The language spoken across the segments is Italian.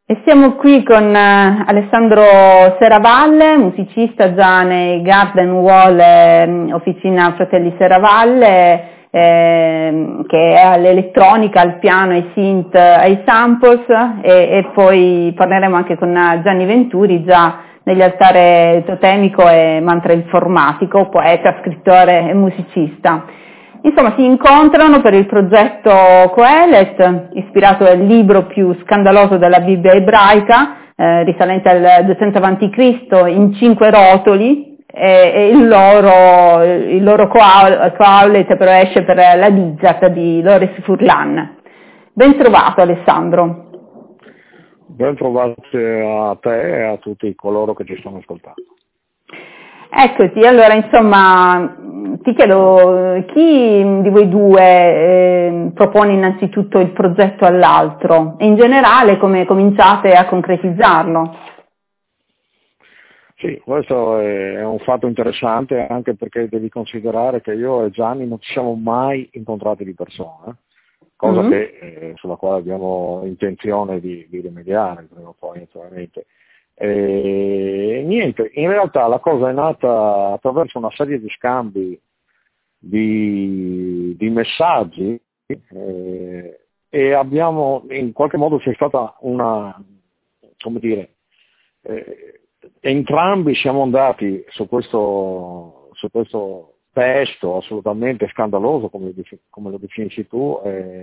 E siamo qui con Alessandro Serravalle, musicista già nei Garden Wall, Officina Fratelli Serravalle, che è all'elettronica, al piano, ai synth, ai samples, e poi parleremo anche con Gianni Venturi, già negli altare totemico e mantra informatico, poeta, scrittore e musicista. Insomma, si incontrano per il progetto Coelet, ispirato al libro più scandaloso della Bibbia ebraica, risalente al 200 a.C., in 5 rotoli, e il loro Coelet però esce per la Dizat di Loris Furlan. Ben trovato, Alessandro. Ben trovati a te e a tutti coloro che ci stanno ascoltando. Eccoci, allora insomma ti chiedo, chi di voi due propone innanzitutto il progetto all'altro e in generale come cominciate a concretizzarlo? Sì, questo è un fatto interessante anche perché devi considerare che io e Gianni non ci siamo mai incontrati di persona, cosa sulla quale abbiamo intenzione di rimediare prima o poi naturalmente. Niente, in realtà la cosa è nata attraverso una serie di scambi di messaggi e abbiamo, in qualche modo c'è stata entrambi siamo andati su questo testo assolutamente scandaloso, come lo definisci tu,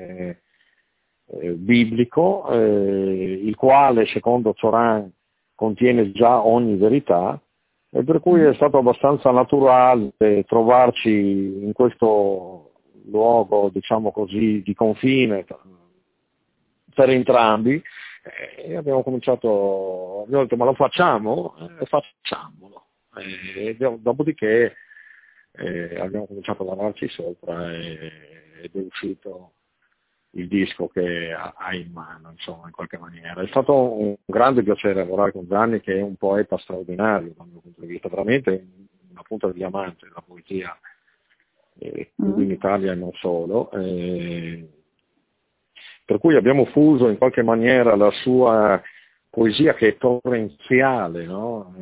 biblico, il quale secondo Zoran contiene già ogni verità, e per cui è stato abbastanza naturale trovarci in questo luogo, diciamo così, di confine per entrambi, e abbiamo detto ma lo facciamo? Facciamolo. Dopodiché abbiamo cominciato a lavorarci sopra ed è uscito il disco che hai in mano, insomma, in qualche maniera. È stato un grande piacere lavorare con Gianni, che è un poeta straordinario dal mio punto di vista, veramente una punta di diamante della poesia in Italia e non solo. Per cui abbiamo fuso in qualche maniera la sua poesia, che è torrenziale, no?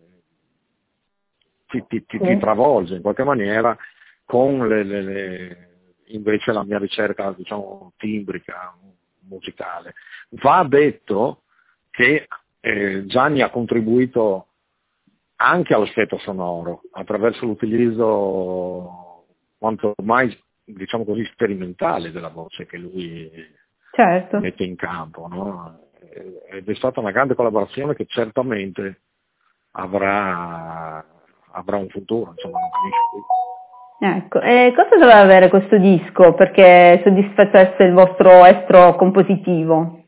Ti travolge in qualche maniera, con invece la mia ricerca, diciamo, timbrica, musicale. Va detto che Gianni ha contribuito anche all'aspetto sonoro attraverso l'utilizzo quanto ormai, diciamo così, sperimentale della voce che lui mette in campo, no? Ed è stata una grande collaborazione che certamente avrà un futuro, insomma, non finisce qui. Ecco, e cosa doveva avere questo disco perché soddisfacesse il vostro estro compositivo?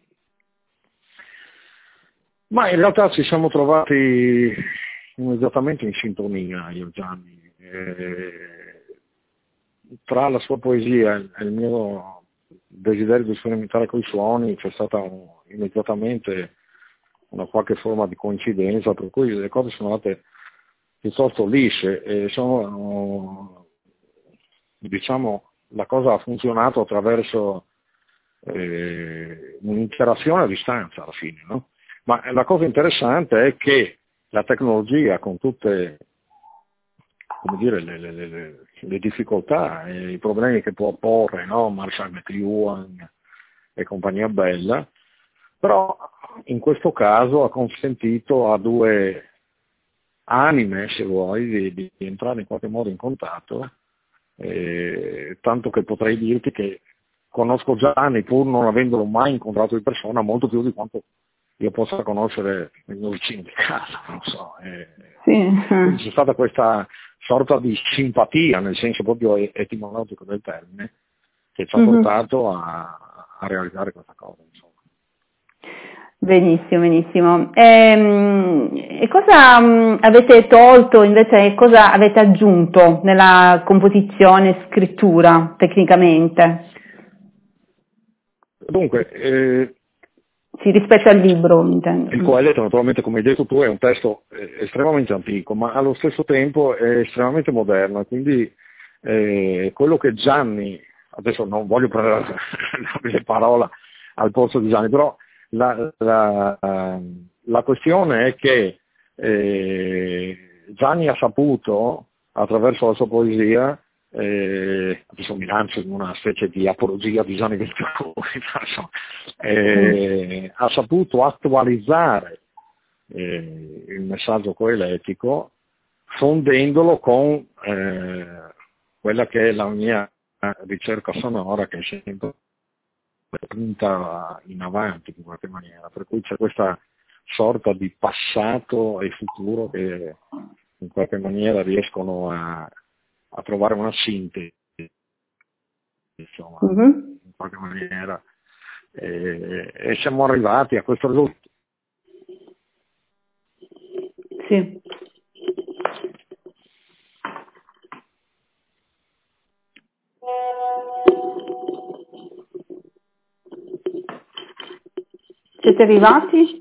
Ma in realtà ci siamo trovati immediatamente in sintonia, io e Gianni. Tra la sua poesia e il mio desiderio di sperimentare con i suoni c'è stata immediatamente una qualche forma di coincidenza, per cui le cose sono andate piuttosto lisce e diciamo, la cosa ha funzionato attraverso un'interazione a distanza alla fine, no? Ma la cosa interessante è che la tecnologia, con tutte, come dire, le difficoltà e i problemi che può porre, no? Marshall McLuhan e compagnia bella, però in questo caso ha consentito a due anime, se vuoi, di entrare in qualche modo in contatto, tanto che potrei dirti che conosco Gianni, pur non avendolo mai incontrato di persona, molto più di quanto io possa conoscere il mio vicino di casa, non so. Quindi c'è stata questa sorta di simpatia, nel senso proprio etimologico del termine, che ci ha portato a realizzare questa cosa, insomma. Benissimo, benissimo. E cosa avete tolto invece, e cosa avete aggiunto nella composizione, scrittura, tecnicamente? Dunque, sì, rispetto al libro, intendo. Il Coelet, naturalmente, come hai detto tu, è un testo estremamente antico, ma allo stesso tempo è estremamente moderno, quindi quello che Gianni, adesso non voglio prendere la parola al posto di Gianni, però la questione è che Gianni ha saputo, attraverso la sua poesia, adesso mi lancio in una specie di apologia di Gianni Venturoni, ha saputo attualizzare il messaggio coeletico, fondendolo con quella che è la mia ricerca sonora, che è sempre punta in avanti in qualche maniera, per cui c'è questa sorta di passato e futuro che in qualche maniera riescono a trovare una sintesi, insomma, in qualche maniera, e siamo arrivati a questo risultato. Sì. Siete arrivati?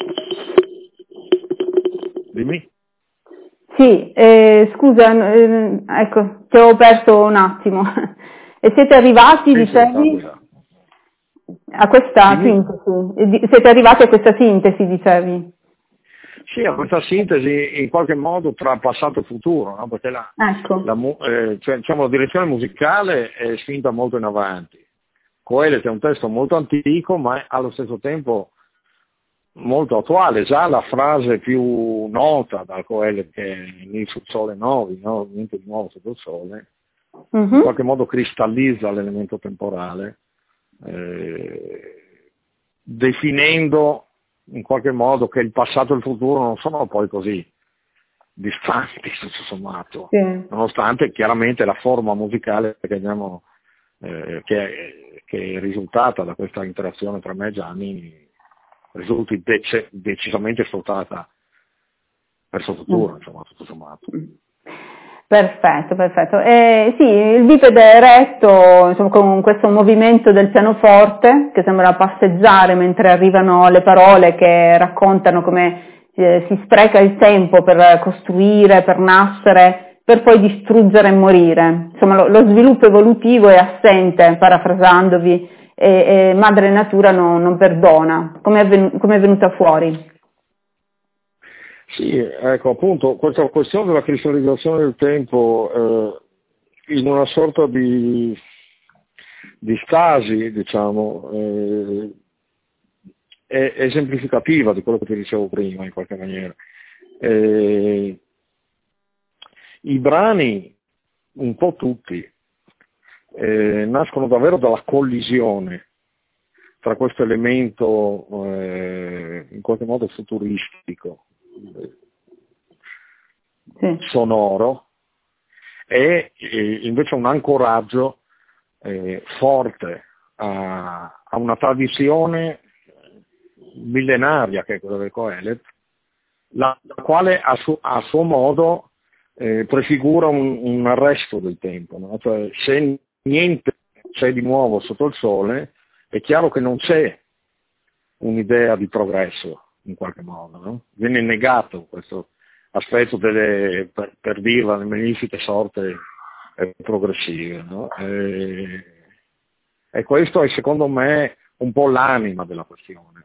Dimmi? Sì, scusa, ecco, ti ho perso un attimo. E siete arrivati, dicevi, a questa sintesi? Siete arrivati a questa sintesi, dicevi? Sì, a questa sintesi in qualche modo tra passato e futuro, no? Perché diciamo, la direzione musicale è spinta molto in avanti. Coelet è un testo molto antico, ma allo stesso tempo molto attuale. Già la frase più nota dal Coelet, che è Nil sul sole novi, no? Niente di nuovo sotto il sole, in qualche modo cristallizza l'elemento temporale, definendo in qualche modo che il passato e il futuro non sono poi così distanti, tutto sommato, nonostante chiaramente la forma musicale che abbiamo, che è risultata da questa interazione tra me e Gianni, risulti decisamente sfruttata verso il futuro, insomma, tutto sommato. Perfetto. Sì, il bipede eretto, insomma, con questo movimento del pianoforte che sembra passeggiare mentre arrivano le parole che raccontano come si spreca il tempo per costruire, per nascere, per poi distruggere e morire. Insomma, lo sviluppo evolutivo è assente, parafrasandovi, e Madre Natura non perdona. Come è venuta fuori? Sì, ecco, appunto, questa questione della cristallizzazione del tempo in una sorta di stasi, diciamo, è esemplificativa di quello che ti dicevo prima, in qualche maniera. I brani, un po' tutti, nascono davvero dalla collisione tra questo elemento in qualche modo futuristico, sonoro, e invece un ancoraggio forte a una tradizione millenaria che è quella del Coelet, la quale a suo modo prefigura un arresto del tempo, no? Cioè, se niente c'è di nuovo sotto il sole, è chiaro che non c'è un'idea di progresso in qualche modo, no? Viene negato questo aspetto per dirla, le magnifiche sorte progressive, no? E questo è secondo me un po' l'anima della questione,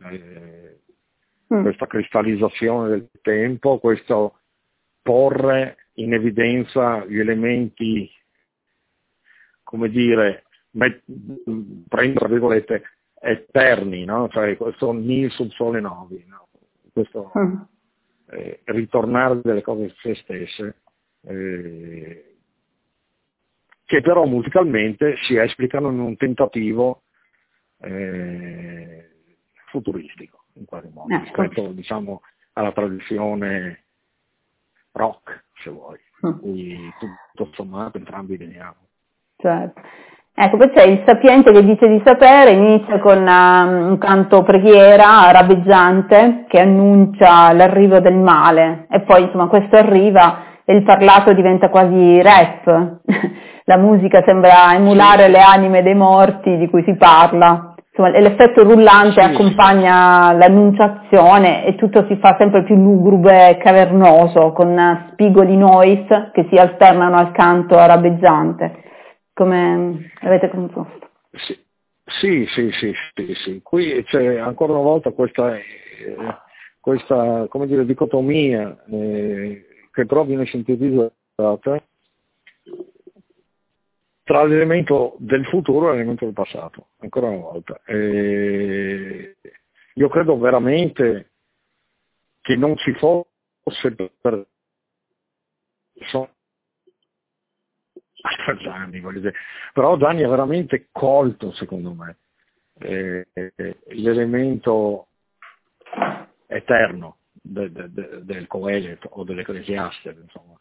questa cristallizzazione del tempo, questo porre in evidenza gli elementi, come dire, prendo tra virgolette, eterni, no? Cioè questo nil sul sole novi, no? Questo ritornare delle cose se stesse, che però musicalmente si esplicano in un tentativo futuristico, in qualche modo, rispetto, diciamo, alla tradizione rock, se vuoi, cui tutto sommato entrambi veniamo. Certo. Ecco, poi c'è il sapiente che dice di sapere, inizia con un canto preghiera rabeggiante che annuncia l'arrivo del male, e poi insomma questo arriva e il parlato diventa quasi rap, la musica sembra emulare le anime dei morti di cui si parla, insomma l'effetto rullante accompagna l'annunciazione e tutto si fa sempre più lugubre e cavernoso, con spigoli noise che si alternano al canto rabeggiante. Come avete composto? Sì. Qui c'è ancora una volta questa come dire, dicotomia che però viene sintetizzata tra l'elemento del futuro e l'elemento del passato, ancora una volta. Io credo veramente che non ci fosse Gianni, voglio dire. Però Gianni ha veramente colto, secondo me, l'elemento eterno del Coelet o dell'Ecclesiaste, insomma.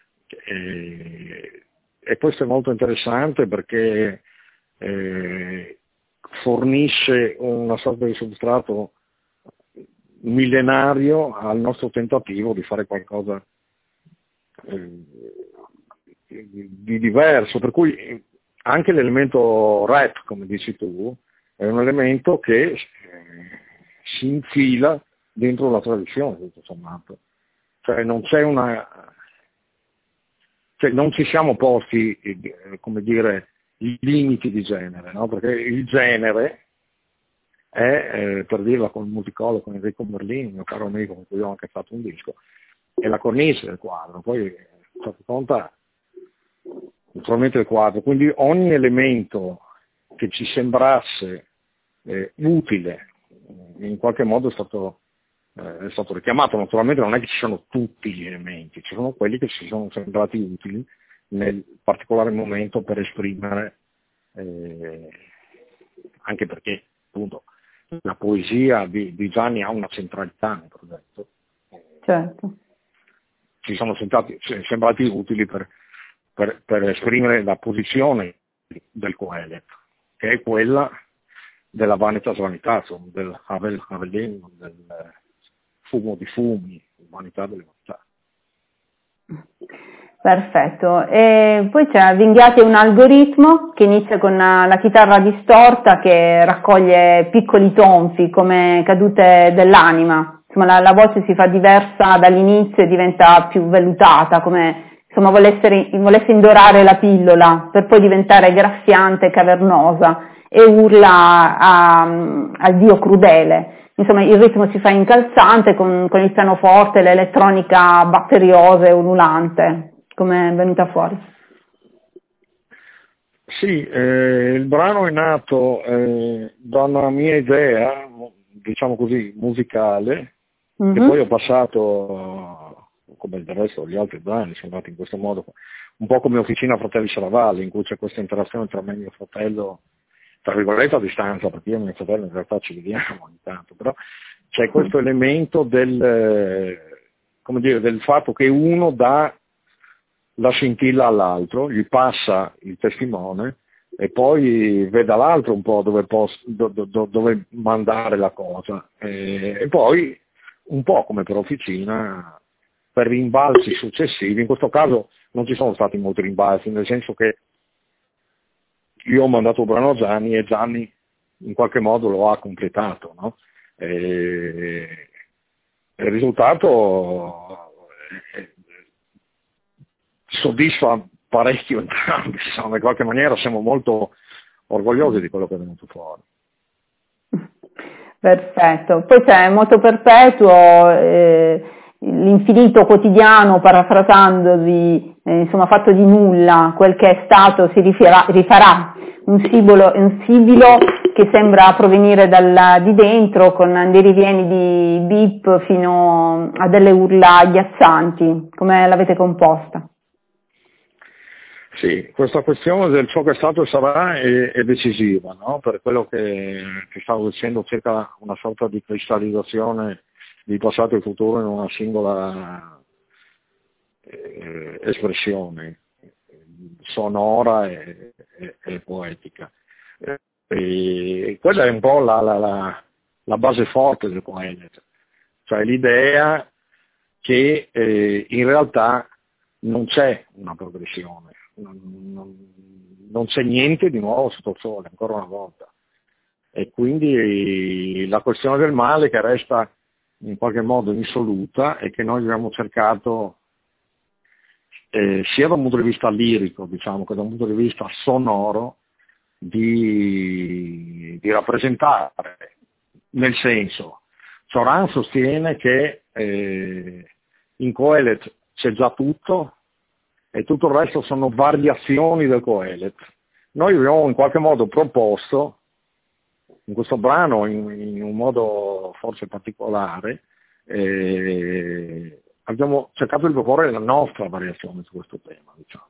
E questo è molto interessante perché fornisce una sorta di substrato millenario al nostro tentativo di fare qualcosa di diverso, per cui anche l'elemento rap, come dici tu, è un elemento che si infila dentro la tradizione, tutto sommato. Cioè non c'è non ci siamo posti, come dire, i limiti di genere, no? Perché il genere è, per dirla con il musicologo, con Enrico Merlini, mio caro amico con cui ho anche fatto un disco, è la cornice del quadro, poi conta naturalmente il quadro, quindi ogni elemento che ci sembrasse utile in qualche modo è stato richiamato. Naturalmente non è che ci sono tutti gli elementi, ci sono quelli che ci sono sembrati utili nel particolare momento per esprimere, anche perché appunto la poesia di Gianni ha una centralità nel progetto. Certo. Ci sono sembrati utili per esprimere la posizione del Coelet, che è quella della vanitas vanitatum, del Havel Havelim, del fumo di fumi, vanità delle vanità. Perfetto, e poi vi avvinghiate un algoritmo che inizia con la chitarra distorta che raccoglie piccoli tonfi come cadute dell'anima, insomma la voce si fa diversa dall'inizio e diventa più vellutata, come insomma volesse indorare la pillola per poi diventare graffiante e cavernosa e urla al dio crudele. Insomma il ritmo si fa incalzante con il pianoforte, l'elettronica batteriosa e ululante. Come è venuta fuori? Sì, il brano è nato da una mia idea, diciamo così, musicale, che poi ho passato, come del resto gli altri brani, sono nati in questo modo, un po' come Officina Fratelli Saravalli, in cui c'è questa interazione tra me e mio fratello, tra virgolette a distanza, perché io e mio fratello in realtà ci vediamo ogni tanto, però c'è questo elemento del fatto che uno dà la scintilla all'altro, gli passa il testimone e poi veda l'altro un po' dove mandare la cosa e poi un po' come per Officina, per rimbalzi successivi. In questo caso non ci sono stati molti rimbalzi, nel senso che io ho mandato il brano a Gianni e Gianni in qualche modo lo ha completato, no? E il risultato soddisfa parecchio entrambi, insomma, in qualche maniera siamo molto orgogliosi di quello che è venuto fuori. Perfetto, poi c'è Moto Perpetuo, l'infinito quotidiano, parafrasandovi, insomma fatto di nulla, quel che è stato si rifarà, un sibilo che sembra provenire di dentro, con dei rivieni di beep fino a delle urla agghiaccianti. Come l'avete composta? Sì, questa questione del ciò che è stato e sarà è decisiva, no? Per quello che stavo dicendo circa una sorta di cristallizzazione di passato e futuro in una singola espressione sonora e poetica. E quella è un po' la base forte del Coelet, cioè l'idea che in realtà non c'è una progressione. Non c'è niente di nuovo sotto il sole, ancora una volta. E quindi la questione del male che resta in qualche modo insoluta e che noi abbiamo cercato sia da un punto di vista lirico, diciamo, che da un punto di vista sonoro, di rappresentare, nel senso, Cioran sostiene che in Coelet c'è già tutto e tutto il resto sono variazioni del Coelet. Noi abbiamo in qualche modo proposto, in questo brano, in un modo forse particolare, abbiamo cercato di proporre la nostra variazione su questo tema, diciamo.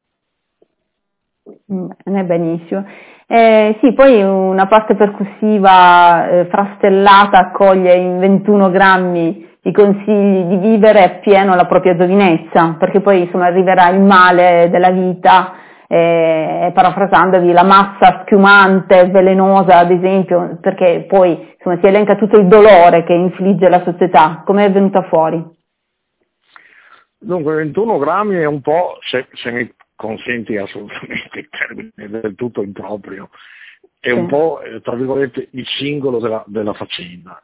Benissimo. Sì, poi una parte percussiva frastellata accoglie in 21 grammi i consigli di vivere appieno la propria giovinezza, perché poi insomma arriverà il male della vita, parafrasandovi, la massa schiumante, velenosa ad esempio, perché poi insomma si elenca tutto il dolore che infligge la società. Come è venuta fuori? Dunque 21 grammi è un po', se mi consenti assolutamente il termine del tutto improprio, è un po', tra virgolette, il singolo della faccenda.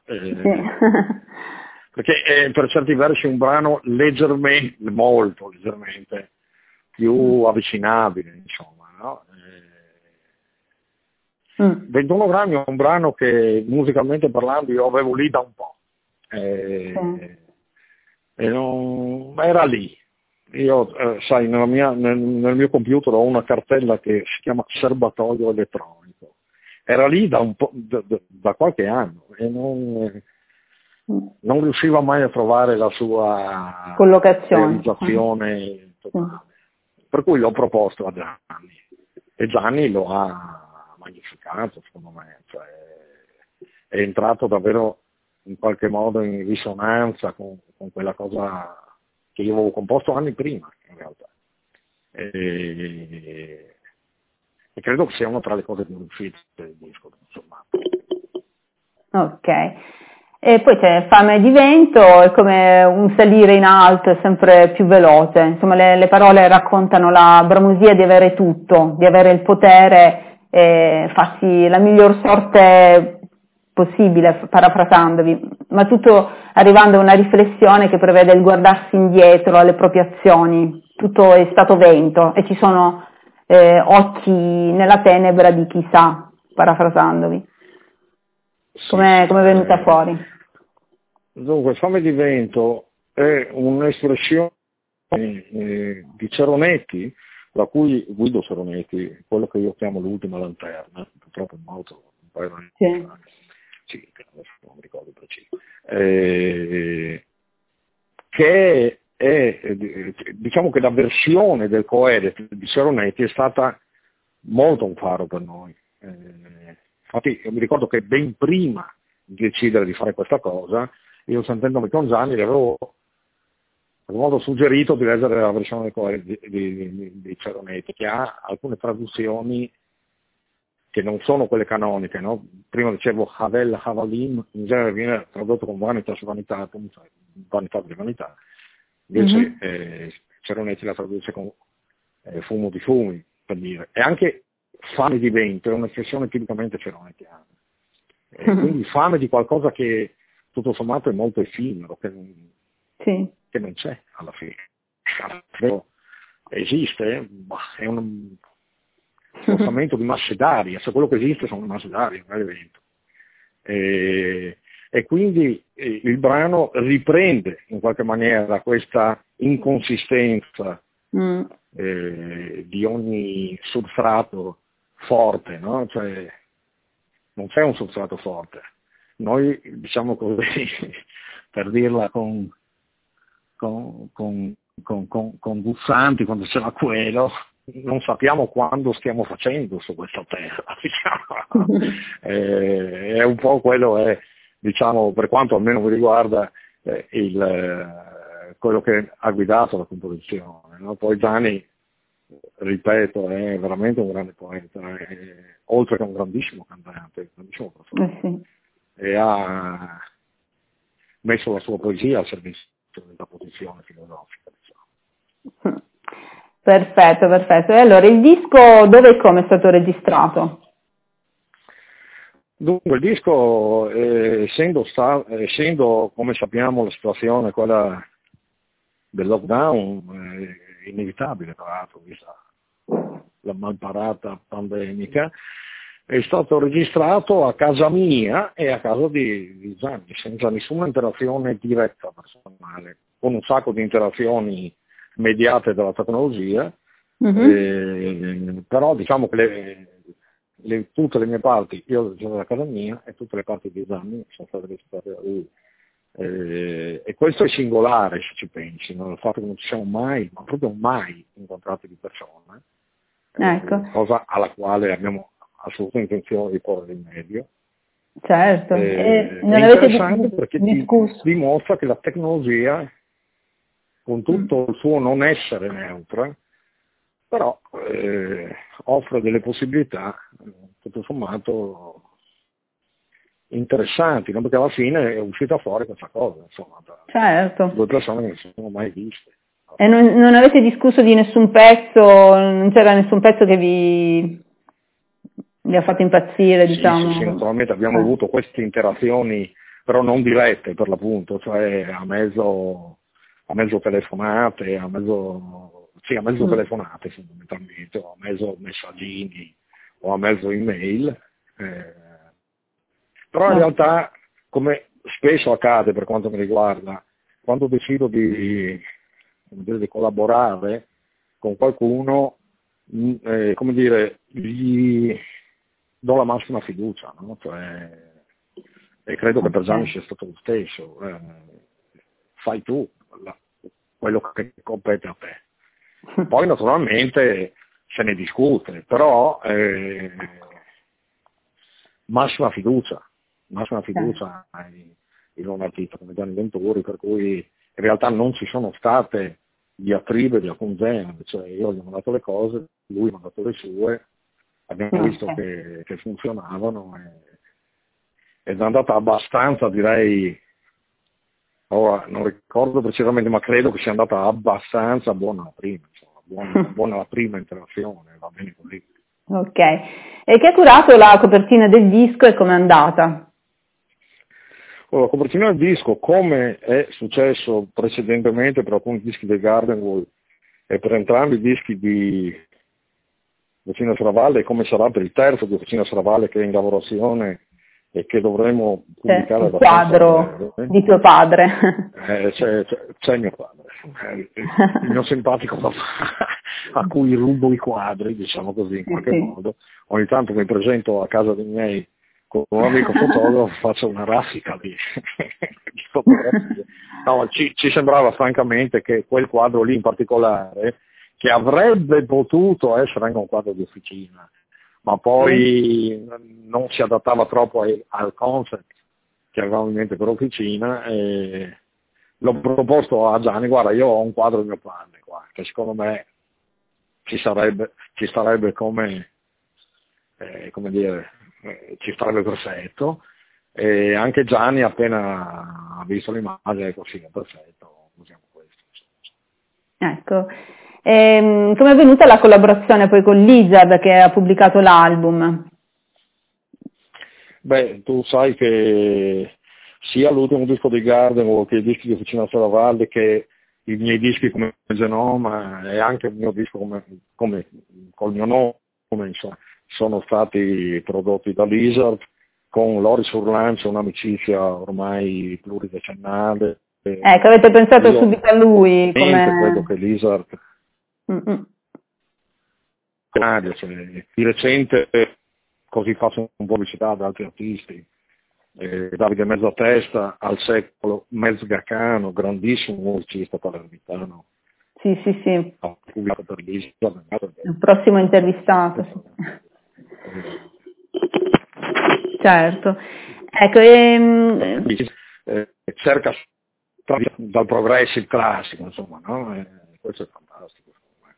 Perché è per certi versi un brano leggermente, molto leggermente, più avvicinabile, insomma, no? 21 grammi è un brano che musicalmente parlando io avevo lì da un po'. E non, era lì. Io, sai, nel mio computer ho una cartella che si chiama serbatoio elettronico. Era lì da un po', da qualche anno e non riusciva mai a trovare la sua realizzazione totale. Per cui l'ho proposto a Gianni e Gianni lo ha magnificato, secondo me. Cioè, è entrato davvero in qualche modo in risonanza con quella cosa che io avevo composto anni prima, in realtà. E credo che sia una tra le cose più riuscite del disco, insomma. Ok. E poi c'è Fame di vento, è come un salire in alto, è sempre più veloce. Insomma, le parole raccontano la bramosia di avere tutto, di avere il potere e farsi la miglior sorte possibile, parafrasandovi, ma tutto arrivando a una riflessione che prevede il guardarsi indietro alle proprie azioni. Tutto è stato vento e ci sono occhi nella tenebra di chissà, parafrasandovi. Come è venuta fuori? Dunque, Fame di vento è un'espressione di Ceronetti, da cui Guido Ceronetti, quello che io chiamo l'ultima lanterna, purtroppo è morto un paio di anni fa. Sì, adesso non mi ricordo preciso, che diciamo che la versione del Coelet di Ceronetti è stata molto un faro per noi. Infatti io mi ricordo che ben prima di decidere di fare questa cosa, io sentendomi con Gianni gli avevo in modo suggerito di leggere la versione del Coelet di Ceronetti, che ha alcune traduzioni che non sono quelle canoniche, no? Prima dicevo Havel Havalim, in genere viene tradotto con vanitas vanità, appunto, vanità di vanità, invece Ceronetti la traduce con fumo di fumi, per dire, e anche fame di vento è un'espressione tipicamente ceronettiana, quindi fame di qualcosa che tutto sommato è molto effimero, che non c'è alla fine. Esiste, è un spostamento di masse d'aria, se quello che esiste sono masse d'aria, non è l'evento. E quindi il brano riprende in qualche maniera questa inconsistenza di ogni substrato forte, no? Cioè, non c'è un substrato forte. Noi, diciamo così, per dirla con Guzzanti, quando c'era quello, non sappiamo quando stiamo facendo su questa terra, diciamo. È un po' quello, diciamo, per quanto almeno mi riguarda, quello che ha guidato la composizione, no? Poi Gianni, ripeto, è veramente un grande poeta, oltre che un grandissimo cantante, un grandissimo professore, e ha messo la sua poesia al servizio della posizione filosofica, diciamo. Perfetto. E allora il disco dove e come è stato registrato? Dunque il disco, essendo come sappiamo la situazione quella del lockdown, inevitabile tra l'altro, vista la malparata pandemica, è stato registrato a casa mia e a casa di Gianni, senza nessuna interazione diretta personale, con un sacco di interazioni mediate dalla tecnologia, però diciamo che tutte le mie parti, io sono da casa mia e tutte le parti di Gianni sono state registrate da lui. E questo è singolare se ci pensi, no? Il fatto che non ci siamo mai, ma proprio mai incontrati di persona, Ecco. cosa alla quale abbiamo assoluta intenzione di porre rimedio. Certo. È Non avete interessante perché dimostra che la tecnologia, con tutto il suo non essere neutra, però offre delle possibilità tutto sommato interessanti, no? Perché alla fine è uscita fuori questa cosa, insomma, certo. Due persone che non si sono mai viste. E non avete discusso di nessun pezzo, non c'era nessun pezzo che vi ha fatto impazzire, diciamo? Sì, naturalmente abbiamo avuto queste interazioni, però non dirette per l'appunto, cioè a mezzo telefonate, a mezzo telefonate fondamentalmente, o a mezzo messaggini, o a mezzo email. Però in realtà, come spesso accade per quanto mi riguarda, quando decido di collaborare con qualcuno, gli do la massima fiducia, no? E credo che per Gianni sia stato lo stesso. Fai tu quello che compete a te. Poi naturalmente se ne discute, però massima fiducia in un artista come Gianni Venturi, per cui in realtà non ci sono state diatribe di alcun genere, cioè io gli ho mandato le cose, lui mi ha mandato le sue, abbiamo visto che funzionavano ed è andata abbastanza, direi, ora non ricordo precisamente, ma credo che sia andata abbastanza buona la prima, insomma, buona la prima interazione, va bene così. Ok, e chi ha curato la copertina del disco e com'è andata? La copertina del disco, come è successo precedentemente per alcuni dischi del Gardenwood e per entrambi i dischi di Officina Serravalle, come sarà per il terzo di Officina Serravalle che è in lavorazione e che dovremo pubblicare il quadro di tuo padre. C'è mio padre, il mio simpatico papà a cui rubo i quadri, diciamo così, in qualche modo. Ogni tanto mi presento a casa dei miei con un amico fotografo, faccio una raffica di fotografie. No, ci sembrava francamente che quel quadro lì in particolare, che avrebbe potuto essere anche un quadro di officina, ma poi non si adattava troppo al concept che avevamo in mente per officina, e l'ho proposto a Gianni: guarda, io ho un quadro di mio padre qua, che secondo me ci starebbe come dire, ci starebbe perfetto, e anche Gianni appena ha visto l'immagine così è perfetto, usiamo questo. Ecco, come è venuta la collaborazione poi con Lizard che ha pubblicato l'album? Beh, tu sai che sia l'ultimo disco di Garden che i dischi di Officina Serravalle, che i miei dischi come Genoma e anche il mio disco come col mio nome, insomma, sono stati prodotti da Lizard, con Lori Surlance, un'amicizia ormai pluridecennale. Ecco, avete pensato subito a lui? Credo che Lizard di recente, così faccio un po' pubblicità ad altri artisti, Davide Mezzatesta, al secolo Mezzgacano, grandissimo musicista palermitano. Sì. Ha pubblicato per Lizard. Il prossimo intervistato. Certo. Ecco, cerca dal progressive classico, insomma, no? Questo è fantastico.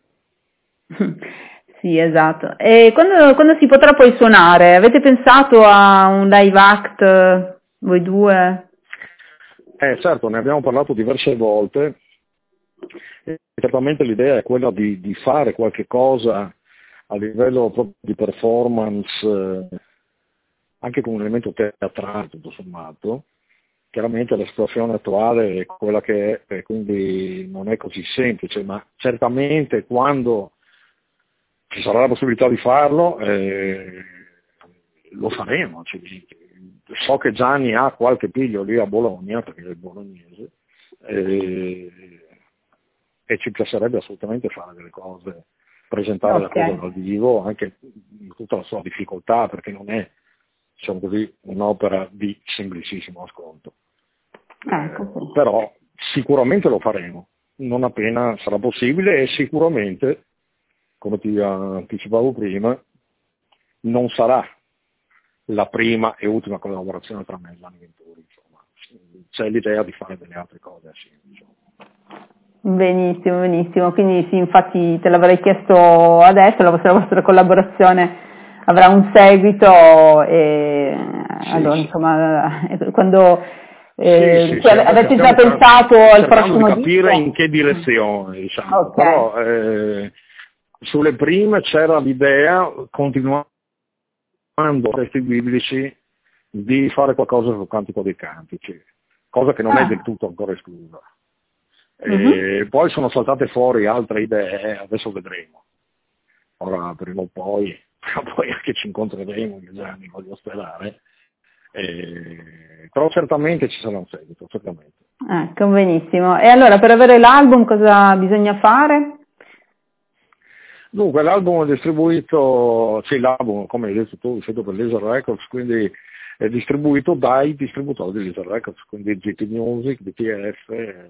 Sì, esatto. E quando si potrà poi suonare? Avete pensato a un live act, voi due? Certo, ne abbiamo parlato diverse volte. Certamente l'idea è quella di fare qualche cosa a livello proprio di performance, anche con un elemento teatrale tutto sommato. Chiaramente la situazione attuale è quella che è, e quindi non è così semplice, ma certamente quando ci sarà la possibilità di farlo, lo faremo. So che Gianni ha qualche piglio lì a Bologna, perché è bolognese, e ci piacerebbe assolutamente fare delle cose, presentare la cosa dal vivo, anche in tutta la sua difficoltà, perché non è, diciamo così, un'opera di semplicissimo ascolto. Però sicuramente lo faremo, non appena sarà possibile, e sicuramente, come ti anticipavo prima, non sarà la prima e ultima collaborazione tra me e Gianni Venturi, insomma. C'è l'idea di fare delle altre cose assieme, insomma. Benissimo, benissimo, quindi sì, infatti te l'avrei chiesto adesso, la vostra collaborazione avrà un seguito e allora insomma quando avete già pensato al prossimo di capire disco? In che direzione, diciamo. Però sulle prime c'era l'idea, continuando i testi biblici, di fare qualcosa sul Cantico dei Cantici, cosa che non è del tutto ancora esclusa. Poi sono saltate fuori altre idee, adesso vedremo. Ora prima o poi anche ci incontreremo, Gianni, voglio sperare. Però certamente ci sarà un seguito, certamente. Ecco, benissimo. E allora per avere l'album cosa bisogna fare? Dunque l'album è distribuito, l'album come hai detto tu, è fatto per Laser Records, quindi è distribuito dai distributori di Laser Records, quindi GT Music, DTF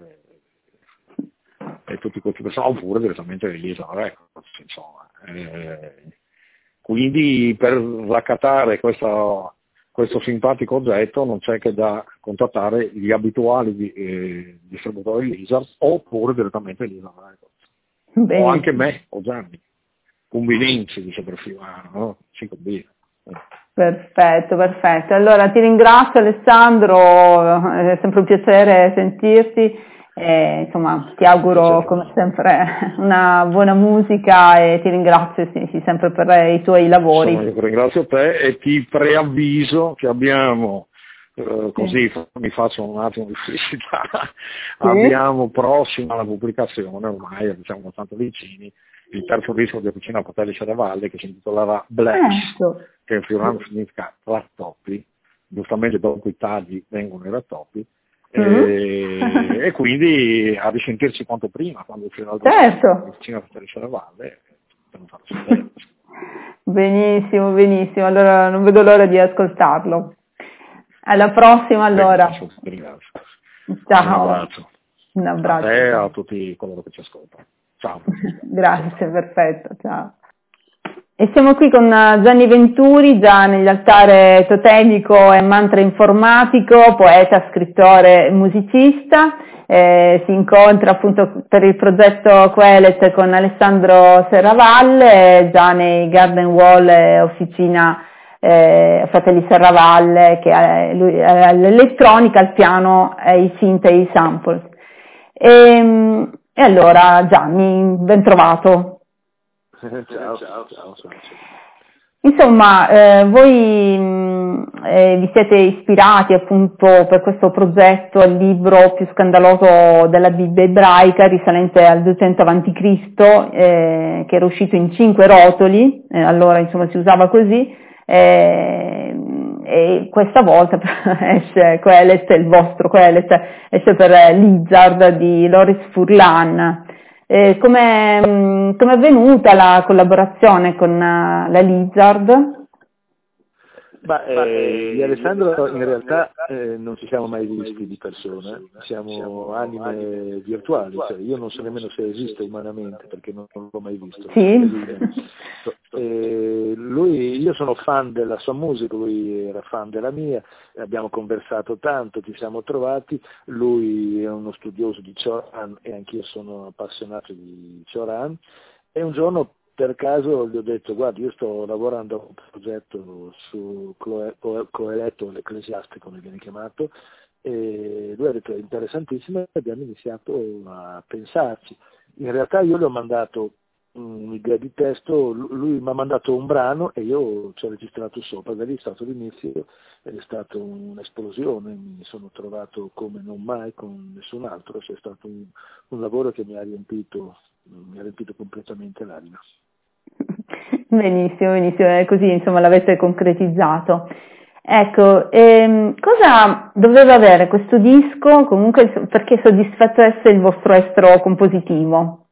e tutti questi personaggi, oppure direttamente di Laser Records, insomma. Quindi per raccattare questo simpatico oggetto non c'è che da contattare gli abituali distributori Lizard, oppure direttamente Lizard Records. O anche me, o Gianni. Convenienze, dice Perfilano, no? Si combina. Perfetto. Allora ti ringrazio Alessandro, è sempre un piacere sentirti. Insomma, ti auguro come sempre una buona musica e ti ringrazio sempre per i tuoi lavori. Io ringrazio te e ti preavviso che abbiamo, così mi faccio un attimo di felicità, abbiamo prossima alla pubblicazione, ormai siamo abbastanza vicini, il terzo disco di Officina Fratelli Serravalle, che si intitolerà Blacks, che in friulano significa rattoppi, giustamente dopo i tagli vengono i rattoppi. E quindi a risentirci quanto prima, quando uscirà il Officina Fratelli Serravalle, per non farlo sapere. Benissimo, allora non vedo l'ora di ascoltarlo. Alla prossima allora. Ciao. Un abbraccio. A te e a tutti coloro che ci ascoltano. Ciao. Grazie, perfetto, ciao. E siamo qui con Gianni Venturi, già negli altare totemico e mantra informatico, poeta, scrittore, musicista. Si incontra appunto per il progetto Quelet con Alessandro Serravalle, già nei Garden Wall Officina Fratelli Serravalle, che lui all'elettronica, al piano, i synth e i samples. E allora Gianni, ben trovato. Ciao. Insomma, voi vi siete ispirati appunto per questo progetto al libro più scandaloso della Bibbia ebraica, risalente al 200 a.C., che era uscito in 5 rotoli, allora insomma si usava così, e questa volta esce Quelet, il vostro Quelet, esce per Lizard di Loris Furlan. Come è avvenuta la collaborazione con la Lizard? Di Alessandro in realtà non ci siamo mai visti di persona, siamo anime virtuali, cioè io non so nemmeno se esiste umanamente perché non l'ho mai visto. Io sono fan della sua musica, lui era fan della mia, abbiamo conversato tanto, ci siamo trovati, lui è uno studioso di Cioran e anch'io sono appassionato di Cioran, e un giorno per caso gli ho detto: guarda, io sto lavorando a un progetto su Coeletto, l'ecclesiastico come viene chiamato, e lui ha detto: è interessantissimo, e abbiamo iniziato a pensarci. In realtà io gli ho mandato un'idea di testo, lui mi ha mandato un brano e io ci ho registrato sopra, da lì è stato l'inizio ed è stata un'esplosione, mi sono trovato come non mai con nessun altro, c'è stato un lavoro che mi ha riempito completamente l'anima. Benissimo, benissimo, così insomma l'avete concretizzato. Ecco, cosa doveva avere questo disco comunque perché soddisfacesse il vostro estro compositivo?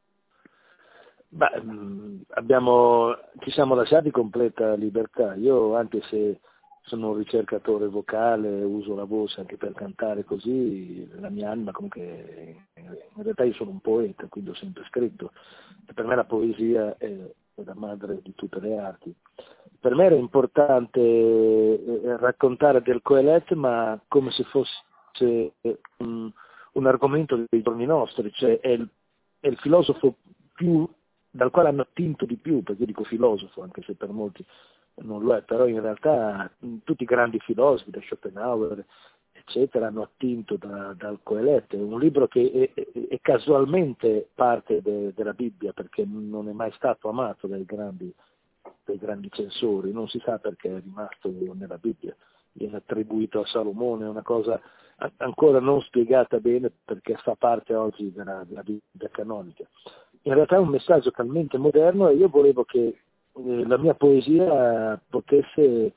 Beh, ci siamo lasciati completa libertà. Io, anche se sono un ricercatore vocale, uso la voce anche per cantare così, la mia anima comunque, in realtà io sono un poeta, quindi ho sempre scritto, e per me la poesia è la madre di tutte le arti. Per me era importante raccontare del Coelet, ma come se fosse un argomento dei giorni nostri, cioè è il filosofo dal quale hanno attinto di più, perché io dico filosofo, anche se per molti non lo è, però in realtà tutti i grandi filosofi, da Schopenhauer, eccetera, hanno attinto dal Coelet. È un libro che è casualmente parte della Bibbia, perché non è mai stato amato dai grandi censori, non si sa perché è rimasto nella Bibbia, viene attribuito a Salomone, è una cosa ancora non spiegata bene perché fa parte oggi della Bibbia canonica. In realtà è un messaggio talmente moderno, e io volevo che la mia poesia potesse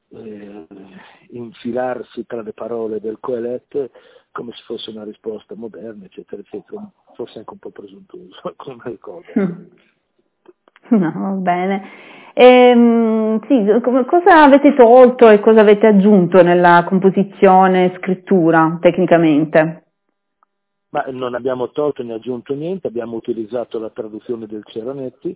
infilarsi tra le parole del Coelet come se fosse una risposta moderna, eccetera, eccetera, forse anche un po' presuntuoso come cosa. No, va bene. Sì, cosa avete tolto e cosa avete aggiunto nella composizione, scrittura, tecnicamente? Ma non abbiamo tolto né aggiunto niente, abbiamo utilizzato la traduzione del Ceranetti,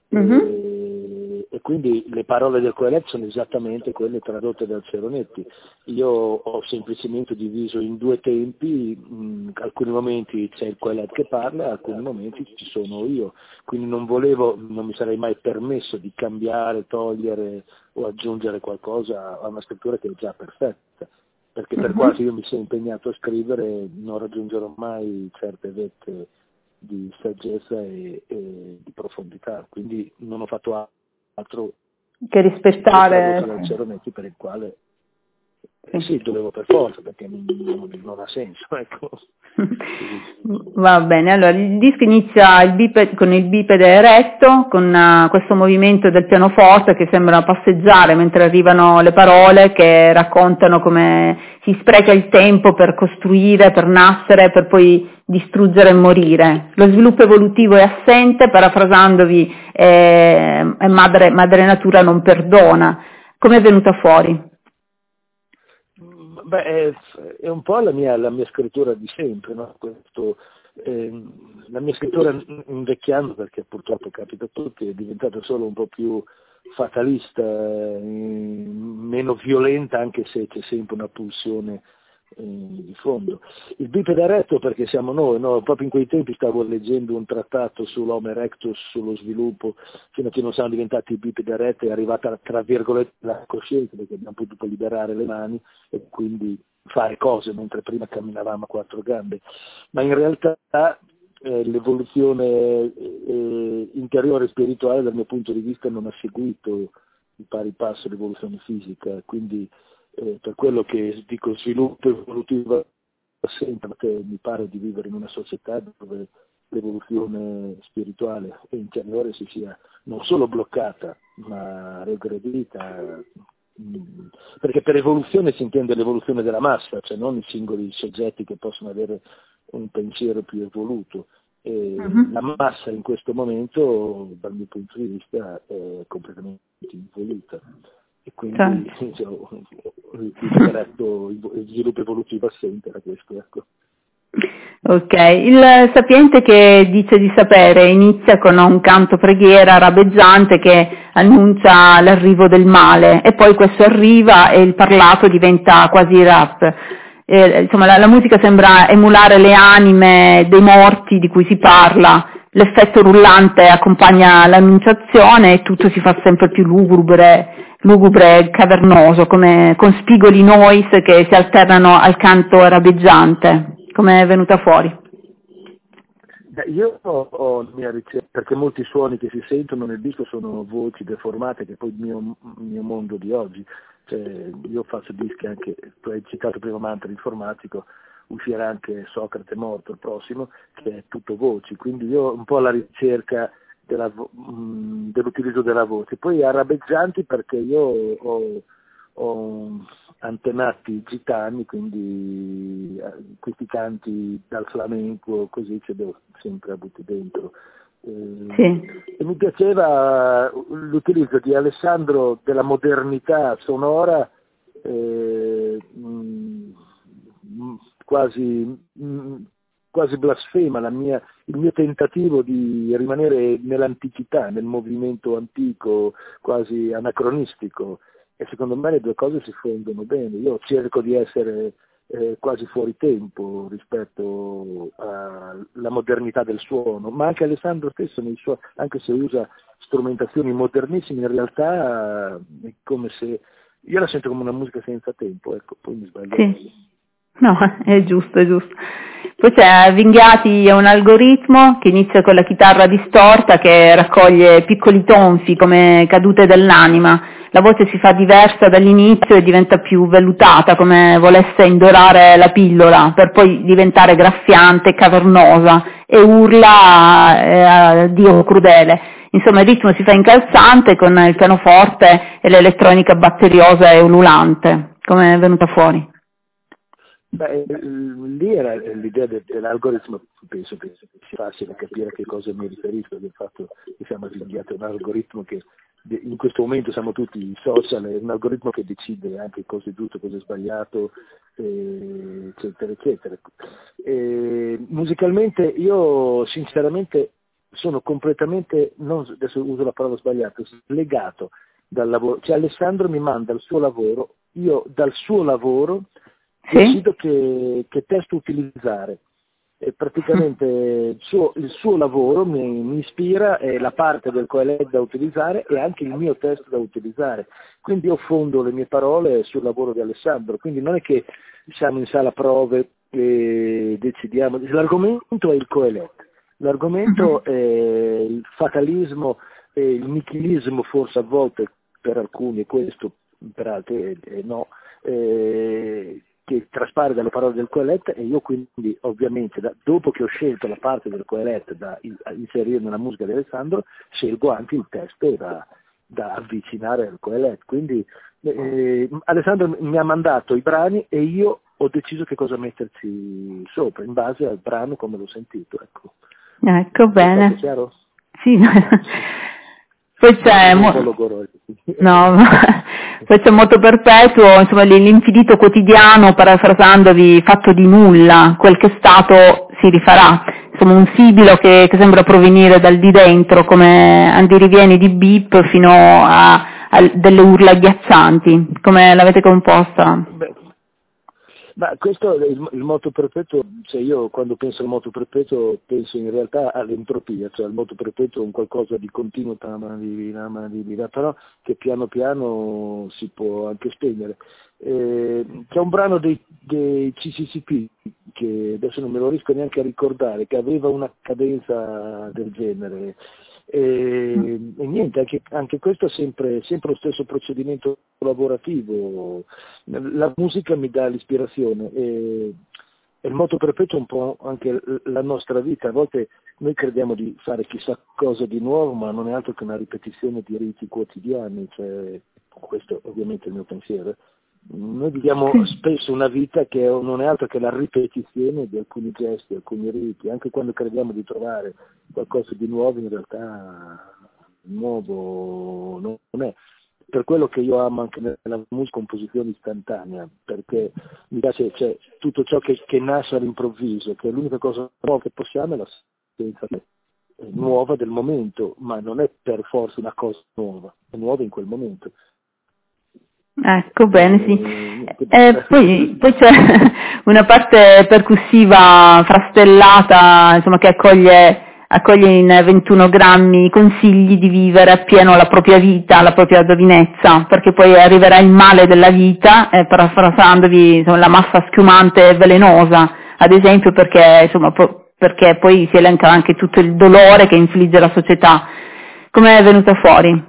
e quindi le parole del Coelet sono esattamente quelle tradotte dal Ceranetti. Io ho semplicemente diviso in due tempi, alcuni momenti c'è il Coelet che parla, alcuni momenti ci sono io, quindi non mi sarei mai permesso di cambiare, togliere o aggiungere qualcosa a una scrittura che è già perfetta, perché per quanto io mi sia impegnato a scrivere non raggiungerò mai certe vette di saggezza e di profondità, quindi non ho fatto altro che rispettare il Ceranetti, per il quale sì, dovevo per forza, perché non ha senso, ecco. Va bene, allora il disco inizia con il bipede eretto, con questo movimento del pianoforte che sembra passeggiare mentre arrivano le parole che raccontano come si spreca il tempo per costruire, per nascere, per poi distruggere e morire. Lo sviluppo evolutivo è assente, parafrasandovi, madre natura non perdona. Come è venuta fuori? Beh, è un po' la mia scrittura di sempre, no? La mia scrittura invecchiando, perché purtroppo capita a tutti, è diventata solo un po' più fatalista, meno violenta, anche se c'è sempre una pulsione di fondo. Il bipede eretto perché siamo noi, no? Proprio in quei tempi stavo leggendo un trattato sull'Homo erectus, sullo sviluppo, fino a che non siamo diventati i bipedi eretti, è arrivata tra virgolette la coscienza, perché abbiamo potuto liberare le mani e quindi fare cose, mentre prima camminavamo a quattro gambe. Ma in realtà l'evoluzione interiore e spirituale dal mio punto di vista non ha seguito di pari passo l'evoluzione fisica, quindi per quello che dico sviluppo evolutivo sempre, perché mi pare di vivere in una società dove l'evoluzione spirituale e interiore si sia non solo bloccata ma regredita, perché per evoluzione si intende l'evoluzione della massa, cioè non i singoli soggetti che possono avere un pensiero più evoluto. La massa in questo momento, dal mio punto di vista, è completamente involuta. E quindi il sviluppo evolutivo assente da questo, ecco. Ok, il sapiente che dice di sapere inizia con un canto preghiera rabeggiante che annuncia l'arrivo del male e poi questo arriva e il parlato diventa quasi rap. Insomma la musica sembra emulare le anime dei morti di cui si parla, l'effetto rullante accompagna l'annunciazione e tutto si fa sempre più lugubre e cavernoso, come con spigoli noise che si alternano al canto rabeggiante. Come è venuta fuori? Io ho la mia ricerca, perché molti suoni che si sentono nel disco sono voci deformate, che è poi il mio mondo di oggi. Cioè, io faccio dischi anche, tu hai citato prima Mantra informatico, uscirà anche Socrate morto il prossimo, che è tutto voci, quindi io un po' alla ricerca dell'utilizzo della voce. Poi arabeggianti perché io ho antenati gitani, quindi questi canti dal flamenco così ce li ho sempre avuti dentro. Sì. E mi piaceva l'utilizzo di Alessandro della modernità sonora, quasi blasfema, il mio tentativo di rimanere nell'antichità, nel movimento antico, quasi anacronistico, e secondo me le due cose si fondono bene. Io cerco di essere quasi fuori tempo rispetto alla modernità del suono, ma anche Alessandro stesso, anche se usa strumentazioni modernissime, in realtà è come se io la sento come una musica senza tempo, ecco, poi mi sbaglio. Sì. No, è giusto, è giusto. Poi c'è Vinghiati, è un algoritmo che inizia con la chitarra distorta che raccoglie piccoli tonfi come cadute dell'anima. La voce si fa diversa dall'inizio e diventa più vellutata, come volesse indorare la pillola, per poi diventare graffiante, cavernosa e urla a Dio crudele. Insomma, il ritmo si fa incalzante con il pianoforte e l'elettronica batteriosa e ululante. Come è venuta fuori? Beh, lì era l'idea dell'algoritmo, penso che sia facile capire a che cosa mi riferisco, del fatto che siamo avvinghiati a un algoritmo che in questo momento siamo tutti social, è un algoritmo che decide anche cosa è giusto, cosa è sbagliato, eccetera, eccetera. Musicalmente io sinceramente sono completamente, adesso uso la parola sbagliata, slegato dal lavoro, cioè Alessandro mi manda il suo lavoro, io dal suo lavoro decido che testo utilizzare, e praticamente il suo lavoro mi ispira, la parte del coelet da utilizzare e anche il mio testo da utilizzare, quindi io fondo le mie parole sul lavoro di Alessandro, quindi non è che siamo in sala prove e decidiamo, l'argomento è il coelet, l'argomento è il fatalismo e il nichilismo, forse a volte per alcuni è questo, per altri no, che traspare dalle parole del coelet, e io quindi ovviamente dopo che ho scelto la parte del coelet da inserire nella musica di Alessandro, scelgo anche il testo da avvicinare al coelet, quindi Alessandro mi ha mandato i brani e io ho deciso che cosa metterci sopra in base al brano come l'ho sentito, ecco bene. È chiaro? Sì. Poi c'è poi c'è Moto Perpetuo, insomma l'infinito quotidiano, parafrasandovi, fatto di nulla, quel che è stato si rifarà, insomma un sibilo che sembra provenire dal di dentro, come andirivieni di Beep fino a delle urla agghiaccianti. Come l'avete composta? Ma questo è il moto perpetuo, cioè io quando penso al moto perpetuo penso in realtà all'entropia, cioè il moto perpetuo è un qualcosa di continuo, però che piano piano si può anche spegnere. C'è un brano dei CCCP, che adesso non me lo riesco neanche a ricordare, che aveva una cadenza del genere. E niente, anche questo è sempre lo stesso procedimento lavorativo. La musica mi dà l'ispirazione e il moto perpetuo è un po' anche la nostra vita. A volte noi crediamo di fare chissà cosa di nuovo, ma non è altro che una ripetizione di riti quotidiani, cioè, questo ovviamente è il mio pensiero. Noi viviamo spesso una vita che non è altro che la ripetizione di alcuni gesti, alcuni riti, anche quando crediamo di trovare qualcosa di nuovo, in realtà nuovo non è. Per quello che io amo anche nella musica composizione istantanea, perché mi piace, cioè, tutto ciò che nasce all'improvviso, che è l'unica cosa nuova che possiamo, è la senza nuova del momento, ma non è per forza una cosa nuova, è nuova in quel momento. Ecco, bene, sì. Poi c'è una parte percussiva frastellata, insomma, che accoglie in 21 grammi i consigli di vivere appieno la propria vita, la propria giovinezza, perché poi arriverà il male della vita, parafrasandovi, insomma, la massa schiumante e velenosa, ad esempio, perché poi si elenca anche tutto il dolore che infligge la società. Come è venuta fuori?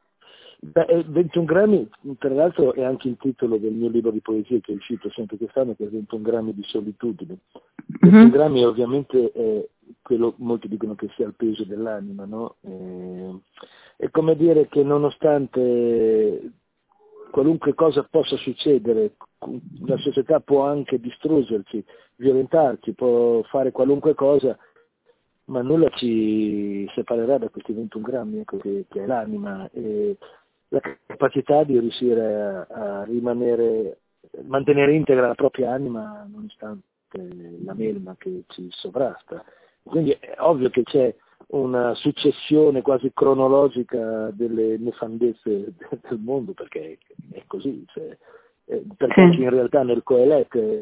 21 grammi, tra l'altro, è anche il titolo del mio libro di poesie che è uscito sempre quest'anno, che è 21 grammi di solitudine. 21 grammi ovviamente è quello molti dicono che sia il peso dell'anima, no? È come dire che nonostante qualunque cosa possa succedere, la società può anche distruggerci, violentarci, può fare qualunque cosa, ma nulla ci separerà da questi 21 grammi, ecco, che è l'anima, e la capacità di riuscire a mantenere integra la propria anima nonostante la melma che ci sovrasta. Quindi è ovvio che c'è una successione quasi cronologica delle nefandezze del mondo, perché è così, perché anche in realtà nel Coelet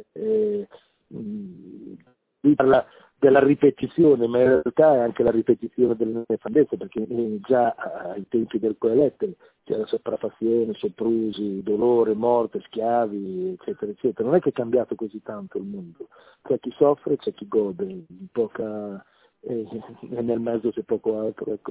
lui parla della ripetizione, ma in realtà è anche la ripetizione delle nefandezze, perché già ai tempi del Coelet c'era sopraffazione, soprusi, dolore, morte, schiavi, eccetera, eccetera. Non è che è cambiato così tanto il mondo, c'è chi soffre, c'è chi gode, e nel mezzo c'è poco altro, ecco.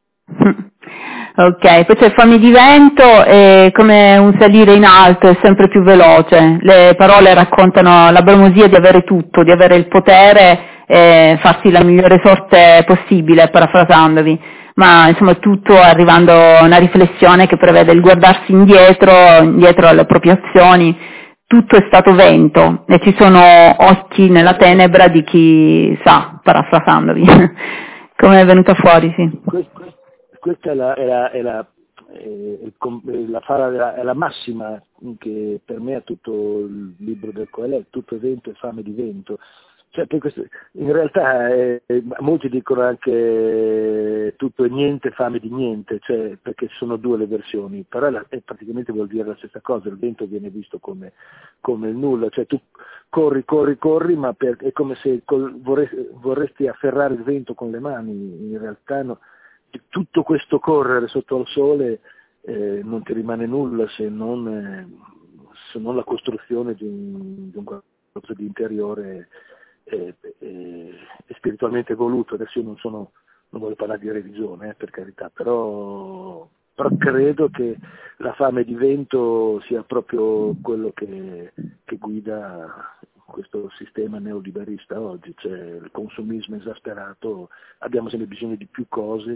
Ok, poi c'è Fammi di vento, è come un salire in alto, è sempre più veloce, le parole raccontano la bramosia di avere tutto, di avere il potere e farsi la migliore sorte possibile, parafrasandovi, ma insomma tutto arrivando a una riflessione che prevede il guardarsi indietro alle proprie azioni. Tutto è stato vento e ci sono occhi nella tenebra di chi sa, parafrasandovi. Come è venuta fuori, sì. Questa è la massima che permea tutto il libro del Coelet, tutto è vento e fame di vento. Cioè, in realtà molti dicono anche tutto è niente, fame di niente, cioè, perché sono due le versioni, però praticamente vuol dire la stessa cosa. Il vento viene visto come il nulla, cioè tu corri, ma è come se vorresti afferrare il vento con le mani, in realtà no. Tutto questo correre sotto il sole non ti rimane nulla se non la costruzione di un qualcosa di interiore e spiritualmente voluto. Adesso io non voglio parlare di religione, per carità, però credo che la fame di vento sia proprio quello che guida questo sistema neoliberista oggi, cioè il consumismo esasperato, abbiamo sempre bisogno di più cose,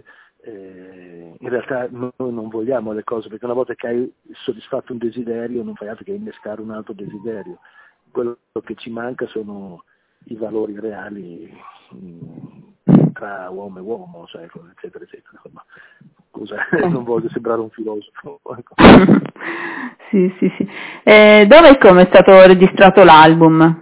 in realtà noi non vogliamo le cose, perché una volta che hai soddisfatto un desiderio non fai altro che innescare un altro desiderio. Quello che ci manca sono i valori reali tra uomo e uomo, cioè, eccetera, eccetera. Insomma, scusa, non voglio sembrare un filosofo. Sì. Dove e come è stato registrato l'album?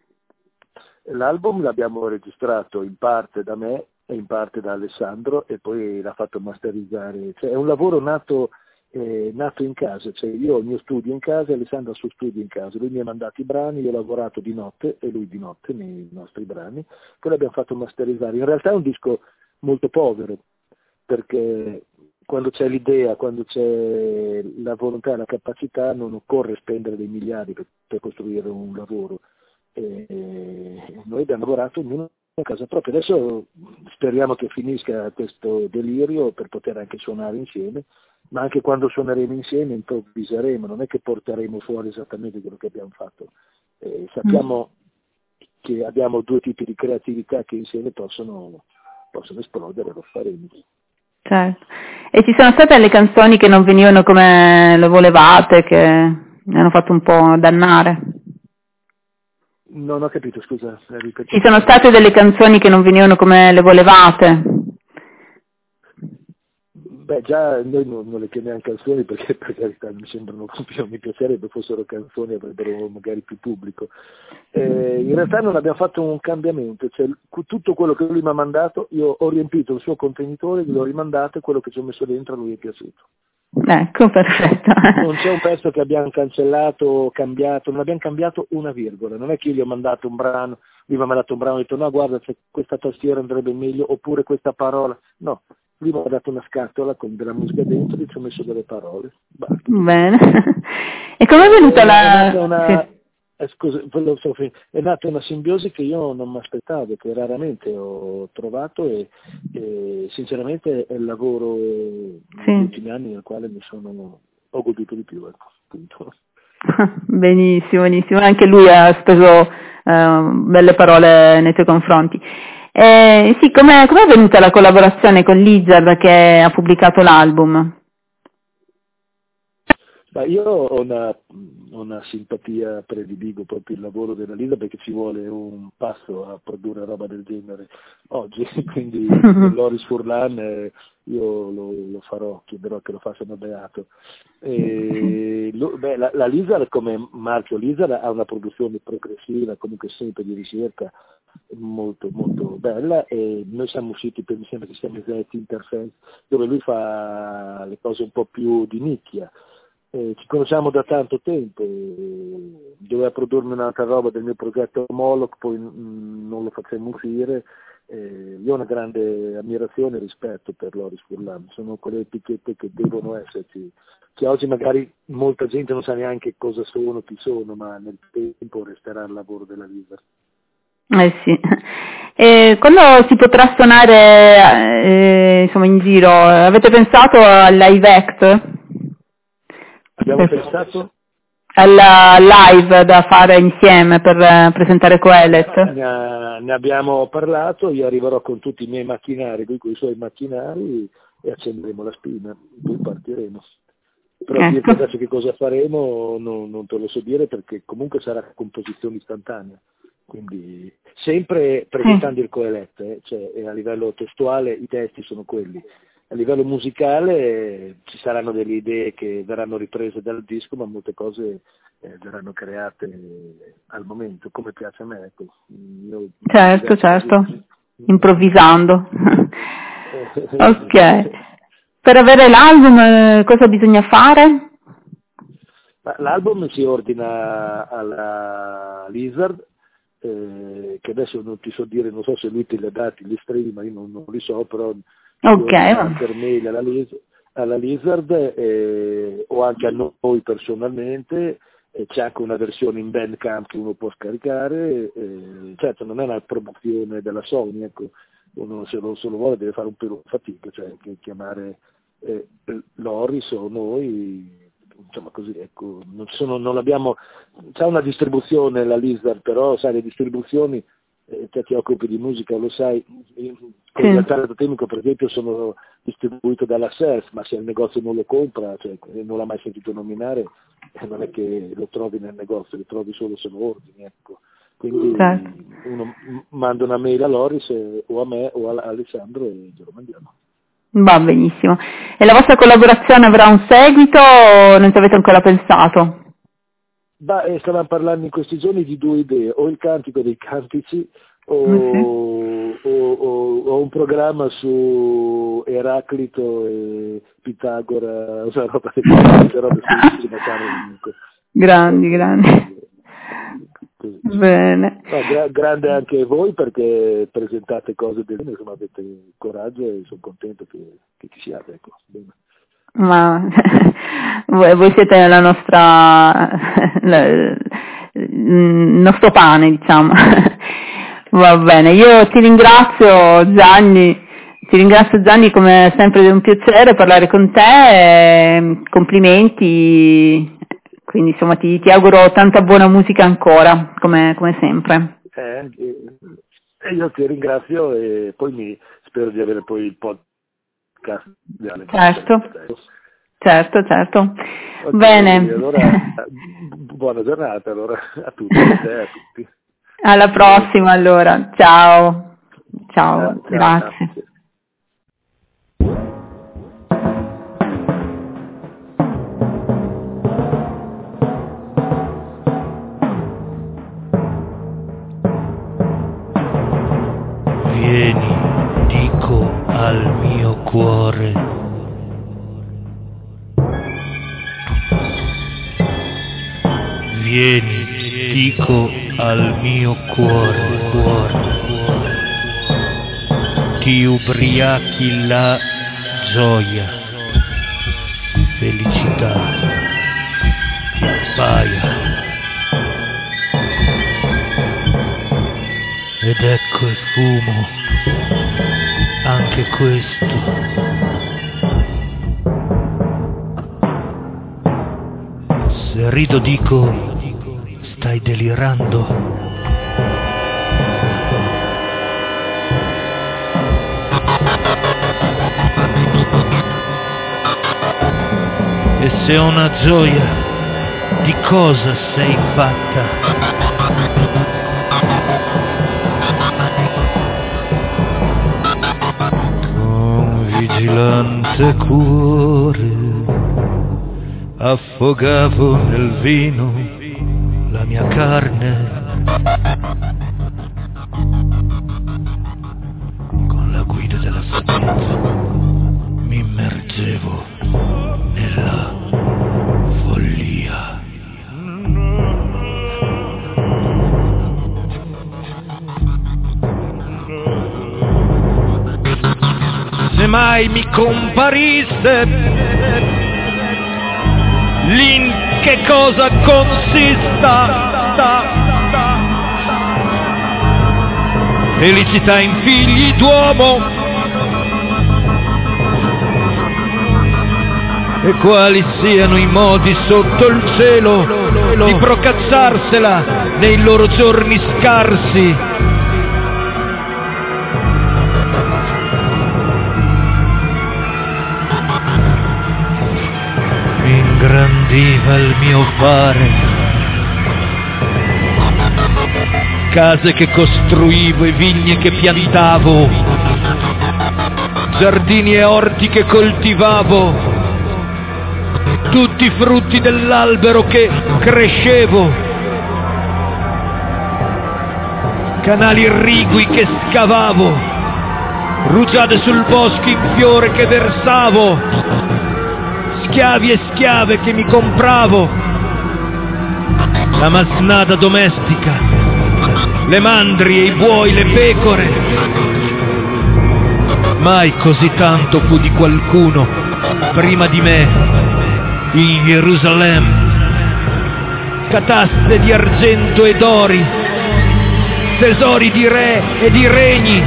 L'album l'abbiamo registrato in parte da me e in parte da Alessandro e poi l'ha fatto masterizzare. Cioè, è un lavoro nato in casa, cioè io ho il mio studio in casa e Alessandro ha il suo studio in casa. Lui mi ha mandato i brani, io ho lavorato di notte e lui di notte nei nostri brani, poi l'abbiamo fatto masterizzare. In realtà è un disco molto povero, perché quando c'è l'idea, quando c'è la volontà e la capacità non occorre spendere dei miliardi per costruire un lavoro. Noi abbiamo lavorato ognuno a casa propria. Adesso speriamo che finisca questo delirio per poter anche suonare insieme, ma anche quando suoneremo insieme improvviseremo, non è che porteremo fuori esattamente quello che abbiamo fatto. Sappiamo che abbiamo due tipi di creatività che insieme possono esplodere, lo faremo. Certo. E ci sono state le canzoni che non venivano come le volevate, che mi hanno fatto un po' dannare? Non ho capito, scusa. Ci sono state delle canzoni che non venivano come le volevate? Beh, già noi non le chiamiamo canzoni perché per carità mi piacerebbe fossero canzoni, avrebbero magari più pubblico. In realtà non abbiamo fatto un cambiamento, cioè tutto quello che lui mi ha mandato, io ho riempito il suo contenitore, gliel'ho rimandato e quello che ci ho messo dentro a lui è piaciuto. Ecco, perfetto. Non c'è un pezzo che abbiamo cancellato o cambiato, non abbiamo cambiato una virgola, non è che io gli ho mandato un brano, lui mi ha mandato un brano e ho detto no guarda questa tastiera andrebbe meglio oppure questa parola, no, lui mi ha dato una scatola con della musica dentro e ci ho messo delle parole. Basta. Bene. E come è venuta la... Scusa, è nata una simbiosi che io non mi aspettavo, che raramente ho trovato e sinceramente è il lavoro negli ultimi anni nel quale ho goduto di più, ecco, appunto. Benissimo, anche lui ha speso belle parole nei tuoi confronti. Sì, com'è venuta la collaborazione con Lizard che ha pubblicato l'album? Ma io ho una simpatia prediligo proprio il lavoro della Lisa, perché ci vuole un passo a produrre roba del genere oggi, quindi Loris Furlan io lo farò, chiederò che lo facciano beato. La Lisa, come marchio Lisa, ha una produzione progressiva, comunque sempre di ricerca, molto molto bella, e noi siamo usciti, mi sembra che siamo esetti Interface, dove lui fa le cose un po' più di nicchia. Ci conosciamo da tanto tempo, doveva produrmi un'altra roba del mio progetto Moloch, poi non lo facemmo uscire. Io ho una grande ammirazione e rispetto per Loris Furlan, sono quelle etichette che devono esserci, che oggi magari molta gente non sa neanche cosa sono, chi sono, ma nel tempo resterà il lavoro della Lizard. Sì. Quando si potrà suonare insomma in giro, avete pensato al Live Act? Abbiamo pensato alla live da fare insieme per presentare Coelet? Ne abbiamo parlato, io arriverò con tutti i miei macchinari, lui con i suoi macchinari, e accenderemo la spina, poi partiremo. Però dirti adesso che cosa faremo non te lo so dire, perché comunque sarà composizione istantanea, quindi sempre presentando il Coelet, cioè a livello testuale i testi sono quelli. A livello musicale ci saranno delle idee che verranno riprese dal disco, ma molte cose verranno create al momento, come piace a me. Ecco. Certo, improvvisando. Ok. Per avere l'album cosa bisogna fare? L'album si ordina alla Lizard, che adesso non ti so dire, non so se lui te li ha dati gli stream, ma io non li so, però per mail alla Lizard o anche a noi personalmente, c'è anche una versione in Bandcamp che uno può scaricare, certo non è una promozione della Sony, ecco, uno se lo vuole deve fare un po' fatica, cioè che chiamare Loris o noi, insomma così, ecco, non abbiamo, c'è una distribuzione la Lizard, però sai, le distribuzioni, te ti occupi di musica, lo sai, con il target tecnico per esempio sono distribuito dalla SERF, ma se il negozio non lo compra, cioè non l'ha mai sentito nominare, non è che lo trovi nel negozio, lo trovi solo se lo ordini, ecco. Quindi uno manda una mail a Loris o a me o a Alessandro e ce lo mandiamo. Va benissimo. E la vostra collaborazione avrà un seguito o non ci avete ancora pensato? Stavamo parlando in questi giorni di due idee, o il Cantico dei Cantici o un programma su Eraclito e Pitagora, o roba grandi. Bene. No, grande anche voi, perché presentate cose del genere, insomma avete coraggio e sono contento che ci siate, ecco. Bene. Ma voi siete la nostra il nostro pane, diciamo. Va bene, io ti ringrazio Gianni, come sempre è un piacere parlare con te, complimenti, quindi insomma ti auguro tanta buona musica ancora, come sempre. Io ti ringrazio e poi spero di avere poi il podcast. Certo. Okay, Bene. Allora, buona giornata allora a tutti e a tutti. Alla prossima allora. Ciao, grazie. Grazie. Vieni, dico al mio cuore. Vieni, dico al mio cuore. Ti ubriachi la gioia, felicità, ti abbaia. Ed ecco il fumo, anche questo. Se rido dico, stai delirando. se ho una gioia, di cosa sei fatta? Con vigilante cuore affogavo nel vino la mia carne. Con la guida della sapienza mi immergevo nella follia. Se mai mi comparisse l'in che cosa consista felicità in figli d'uomo, e quali siano i modi sotto il cielo di procacciarsela nei loro giorni scarsi. Mi ingrandiva il mio fare, case che costruivo e vigne che piantavo, giardini e orti che coltivavo, tutti i frutti dell'albero che crescevo, canali irrigui che scavavo, rugiade sul bosco in fiore che versavo, schiavi e schiave che mi compravo, la masnada domestica, le mandrie, i buoi, le pecore. Mai così tanto fu di qualcuno prima di me in Gerusalemme. Cataste di argento e d'ori, tesori di re e di regni.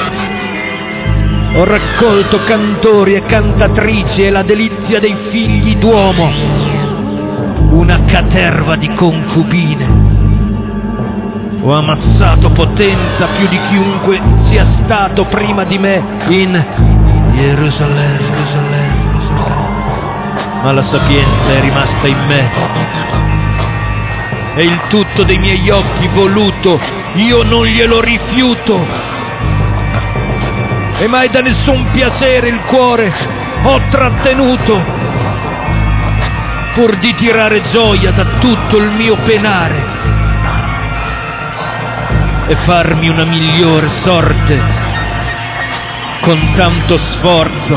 Ho raccolto cantori e cantatrici e la delizia dei figli d'uomo, una caterva di concubine. Ho ammassato potenza più di chiunque sia stato prima di me in Gerusalemme. Ma la sapienza è rimasta in me e il tutto dei miei occhi voluto io non glielo rifiuto, e mai da nessun piacere il cuore ho trattenuto, pur di tirare gioia da tutto il mio penare e farmi una migliore sorte con tanto sforzo.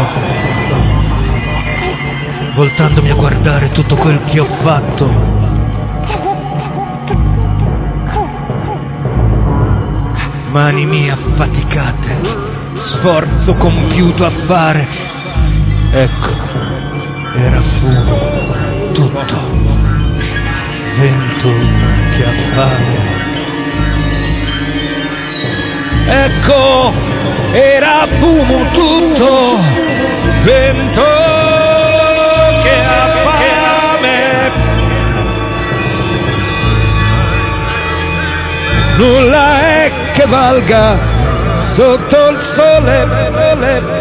Voltandomi a guardare tutto quel che ho fatto, mani mie affaticate, sforzo compiuto a fare, ecco, era fumo, tutto, vento che appare. Ecco, era fumo tutto, vento che ha fame, nulla è che valga sotto il sole.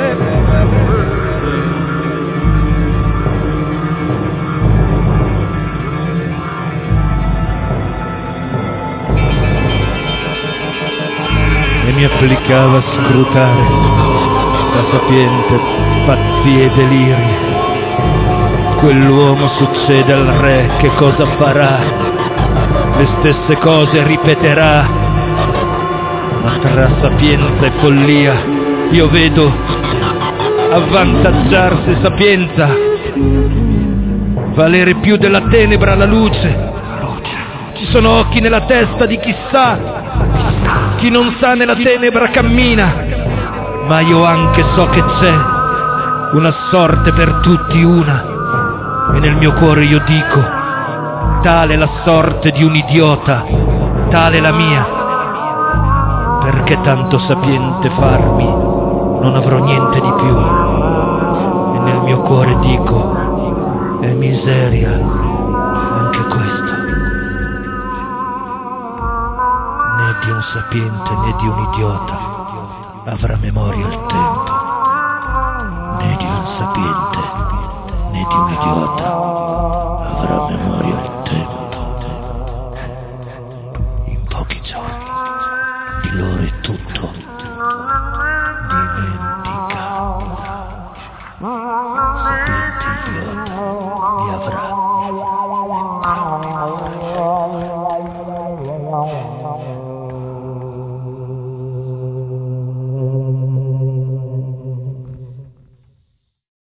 E mi applicava a scrutare la sapiente pazzie e deliri. Quell'uomo succede al re, che cosa farà? Le stesse cose ripeterà. Ma tra sapienza e follia io vedo avvantaggiarsi sapienza, valere più della tenebra la luce. Ci sono occhi nella testa di chi sa. Chi non sa nella tenebra cammina, ma io anche so che c'è una sorte per tutti, una, e nel mio cuore io dico: tale la sorte di un idiota, tale la mia. Perché tanto sapiente farmi, non avrò niente di più, e nel mio cuore dico: è miseria anche questa. Né di un sapiente né di un idiota avrà memoria il tempo, né di un sapiente né di un idiota avrà memoria il tempo. In pochi giorni di loro è tutto